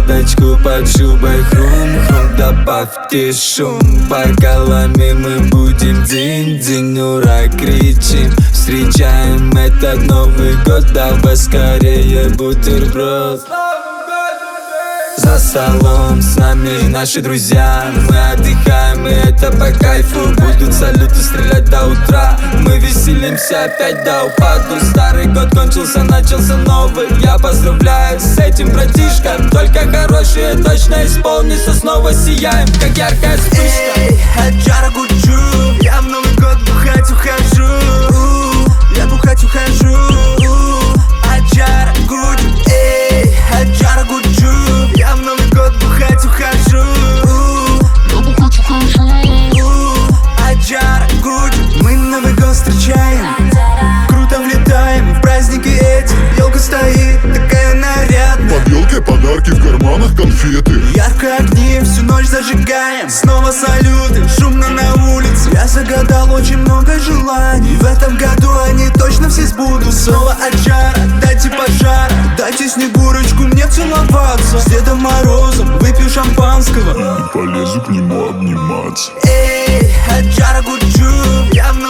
веточку под шубой. Хрум-хрум, добавьте шум. Бокалами мы будем дзинь-дзинь, ура, кричим. Встречаем этот Новый год, давай скорее бутерброд. За столом с нами наши друзья. Мы отдыхаем, и это по кайфу. Будут салюты стрелять до утра. Мы веселимся опять до упаду. Старый год кончился, начался новый. Я поздравляю с этим, братишка. Только хорошее точно исполнится. Снова сияем, как яркая вспышка. Эй, Аджара Гуджу, я в Новый год бухать ухожу. Я бухать ухожу. Аджара Гуджу, эй, Аджара Гуджу, я в Новый год бухать ухожу. Я бухать ухожу. Аджара Гуджу, мы Новый год встречаем, круто влетаем в праздники эти. Елка стоит, такая нарядная. Под елкой подарки, в карманах конфеты. Ярко огни всю ночь зажигаем. Снова салюты, шумно на улице. Я загадал очень много желаний. В этом году они точно все сбудутся. Снова Аджара, дайте пожар. Дайте Снегурочку мне целоваться. С Дедом Морозом выпью шампанского И полезу к нему обниматься. Эй, Аджара Гуджу, я в